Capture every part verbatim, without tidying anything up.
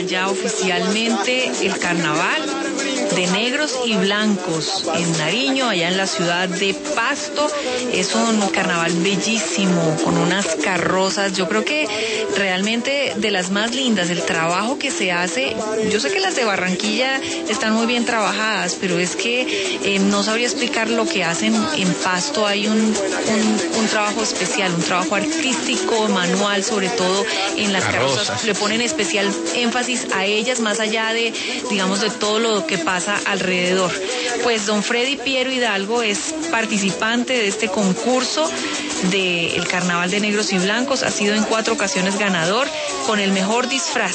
ya oficialmente el carnaval de negros y blancos en Nariño, allá en la ciudad de Pasto. Es un carnaval bellísimo, con unas carrozas, yo creo que realmente de las más lindas. El trabajo que se hace, yo sé que las de Barranquilla están muy bien trabajadas, pero es que eh, no sabría explicar lo que hacen en Pasto. Hay un, un, un trabajo especial, un trabajo artístico, manual, sobre todo en las carrozas. carrozas. Le ponen especial énfasis a ellas, más allá de, digamos, de todo lo que pasa alrededor. Pues don Freddy Piero Hidalgo es participante de este concurso del Carnaval de Negros y Blancos. Ha sido en cuatro ocasiones ganador con el mejor disfraz.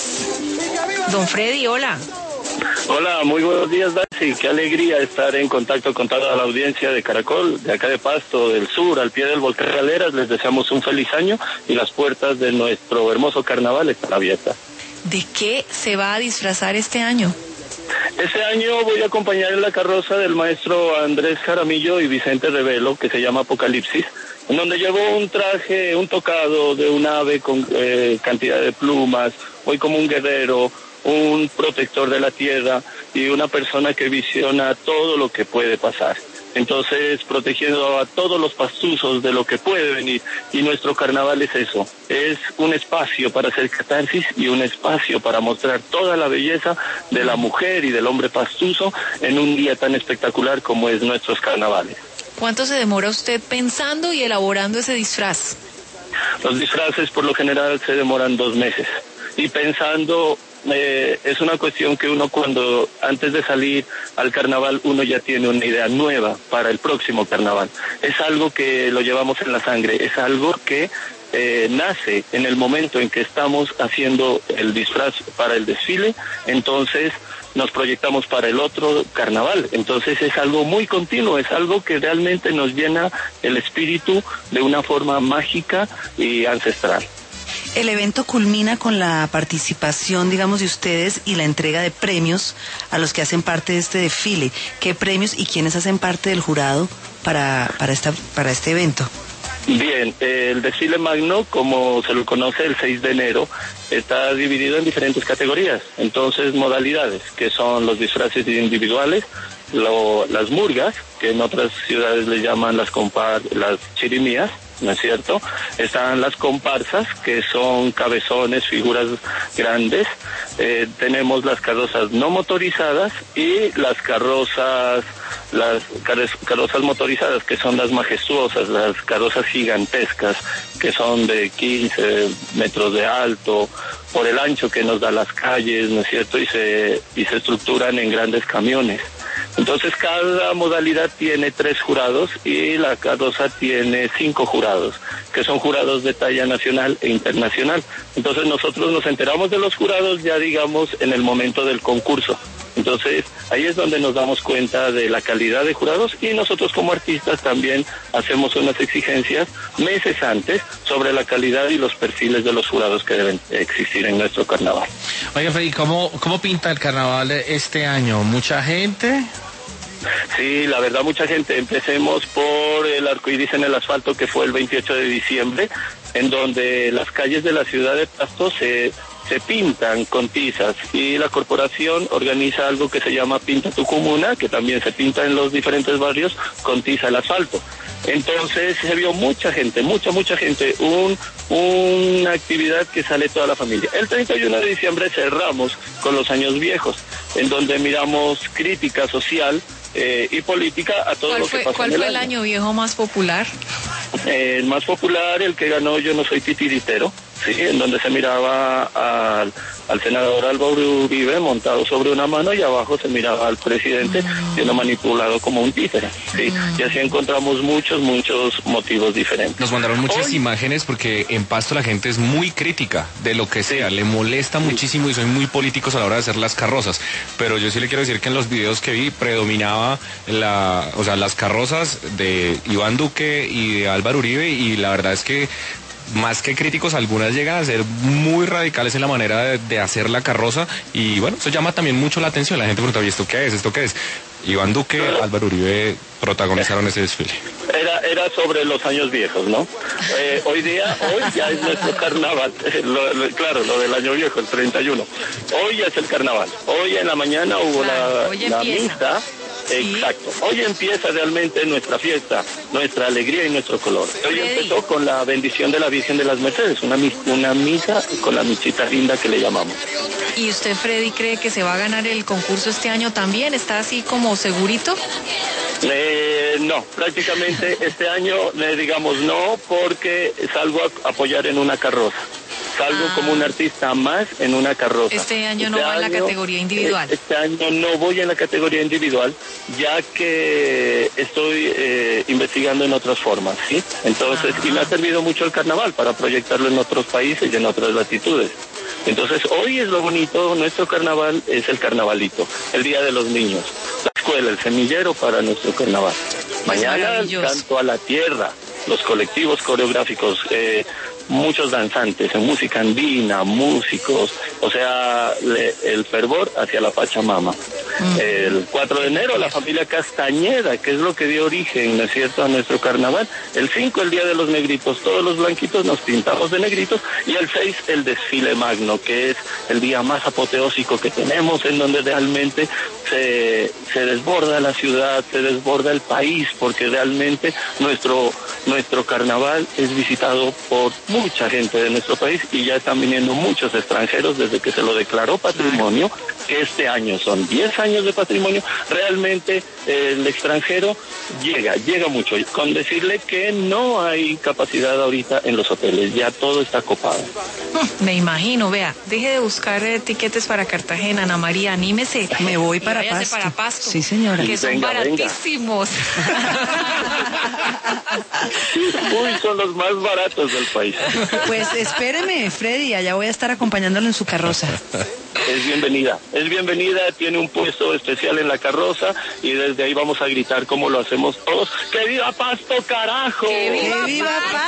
Don Freddy, hola. Hola, muy buenos días, Darcy. Qué alegría estar en contacto con toda la audiencia de Caracol, de acá de Pasto, del sur, al pie del volcán Galeras. Les deseamos un feliz año y las puertas de nuestro hermoso carnaval están abiertas. ¿De qué se va a disfrazar este año? Este año voy a acompañar en la carroza del maestro Andrés Jaramillo y Vicente Revelo, que se llama Apocalipsis, en donde llevo un traje, un tocado de un ave con eh, cantidad de plumas, voy como un guerrero, un protector de la tierra y una persona que visiona todo lo que puede pasar. Entonces, protegiendo a todos los pastuzos de lo que puede venir. Y nuestro carnaval es eso, es un espacio para hacer catarsis y un espacio para mostrar toda la belleza de la mujer y del hombre pastuzo en un día tan espectacular como es nuestros carnavales. ¿Cuánto se demora usted pensando y elaborando ese disfraz? Los disfraces por lo general se demoran dos meses. Y pensando... Eh, es una cuestión que uno cuando antes de salir al carnaval uno ya tiene una idea nueva para el próximo carnaval. Es algo que lo llevamos en la sangre, es algo que eh, nace en el momento en que estamos haciendo el disfraz para el desfile, entonces nos proyectamos para el otro carnaval. Entonces es algo muy continuo, es algo que realmente nos llena el espíritu de una forma mágica y ancestral. El evento culmina con la participación, digamos, de ustedes y la entrega de premios a los que hacen parte de este desfile. ¿Qué premios y quiénes hacen parte del jurado para, para, esta, para este evento? Bien, eh, el desfile magno, como se lo conoce el seis de enero, está dividido en diferentes categorías, entonces modalidades, que son los disfraces individuales, lo, las murgas, que en otras ciudades le llaman las, compar, las chirimías, ¿no es cierto? Están las comparsas, que son cabezones, figuras grandes. Eh, tenemos las carrozas no motorizadas y las carrozas, las carrozas motorizadas, que son las majestuosas, las carrozas gigantescas, que son de quince metros de alto, por el ancho que nos da las calles, ¿no es cierto? Y se, y se estructuran en grandes camiones. Entonces cada modalidad tiene tres jurados y la carroza tiene cinco jurados, que son jurados de talla nacional e internacional. Entonces nosotros nos enteramos de los jurados ya digamos en el momento del concurso. Entonces ahí es donde nos damos cuenta de la calidad de jurados y nosotros como artistas también hacemos unas exigencias meses antes sobre la calidad y los perfiles de los jurados que deben existir en nuestro carnaval. Oiga, Freddy, ¿cómo, cómo pinta el carnaval este año? ¿Mucha gente? Sí, la verdad mucha gente. Empecemos por el arcoíris en el asfalto que fue el veintiocho de diciembre, en donde las calles de la ciudad de Pasto se, se pintan con tizas y la corporación organiza algo que se llama Pinta tu Comuna, que también se pinta en los diferentes barrios con tiza al asfalto. Entonces se vio mucha gente, mucha, mucha gente, un, una actividad que sale toda la familia. El treinta y uno de diciembre cerramos con los años viejos, en donde miramos crítica social eh, y política a todo ¿Cuál lo que fue, pasa ¿Cuál en el fue el año. año viejo más popular? Eh, el más popular, el que ganó Yo no soy titiritero, sí, en donde se miraba al, al senador Álvaro Uribe montado sobre una mano y abajo se miraba al presidente mm. siendo manipulado como un títere, sí, mm. y así encontramos muchos, muchos motivos diferentes. Nos mandaron muchas Hoy, imágenes porque en Pasto la gente es muy crítica de lo que sea, le molesta sí. muchísimo y son muy políticos a la hora de hacer las carrozas, pero yo sí le quiero decir que en los videos que vi predominaba la, o sea, las carrozas de Iván Duque y de Álvaro Uribe y la verdad es que más que críticos, algunas llegan a ser muy radicales en la manera de, de hacer la carroza y bueno, eso llama también mucho la atención. La gente pregunta, ¿y esto qué es? ¿Esto qué es? Iván Duque, Álvaro Uribe protagonizaron ese desfile. Era, era sobre los años viejos, ¿no? Eh, hoy día, hoy ya es nuestro carnaval. Lo, lo, claro, lo del año viejo, el treinta y uno. Hoy ya es el carnaval. Hoy en la mañana hubo claro, la, la misa. Sí. Exacto. Hoy empieza realmente nuestra fiesta, nuestra alegría y nuestro color. Hoy Freddy. Empezó con la bendición de la Virgen de las Mercedes, una, una misa con la misita linda que le llamamos. ¿Y usted, Freddy, cree que se va a ganar el concurso este año también? ¿Está así como segurito? Eh, no, prácticamente este año le digamos no, porque salgo a apoyar en una carroza. Salgo ah. como un artista más en una carroza. Este año este no va año, en la categoría individual. Este año no voy en la categoría individual, ya que estoy eh, investigando en otras formas, ¿sí? Entonces, ah. y me ha servido mucho el carnaval para proyectarlo en otros países y en otras latitudes. Entonces, hoy es lo bonito, nuestro carnaval es el carnavalito, el Día de los Niños, la escuela, el semillero para nuestro carnaval. Mañana el canto a la tierra, los colectivos coreográficos, eh, muchos danzantes en música andina, músicos, o sea, le, el fervor hacia la Pachamama. Mm. El cuatro de enero, la familia Castañeda, que es lo que dio origen, ¿no es cierto?, a nuestro carnaval. El cinco, el Día de los Negritos, todos los blanquitos nos pintamos de negritos. Y el seis, el desfile magno, que es el día más apoteósico que tenemos, en donde realmente se, se desborda la ciudad, se desborda el país, porque realmente nuestro, nuestro carnaval es visitado por mucha gente de nuestro país y ya están viniendo muchos extranjeros desde que se lo declaró patrimonio, que este año son diez años de patrimonio. Realmente eh, el extranjero llega, llega mucho, con decirle que no hay capacidad ahorita en los hoteles, ya todo está copado. Me imagino, vea, deje de buscar eh, tiquetes para Cartagena, Ana María, anímese. Me voy para Pasto. para Pasto. Sí, señora. Que son venga, baratísimos. Uy, son los más baratos del país. Pues espéreme, Freddy, allá voy a estar acompañándolo en su carroza. Es bienvenida, es bienvenida, tiene un puesto especial en la carroza y desde ahí vamos a gritar como lo hacemos todos. ¡Que viva Pasto, carajo! ¡Que viva, ¡Que viva Pasto!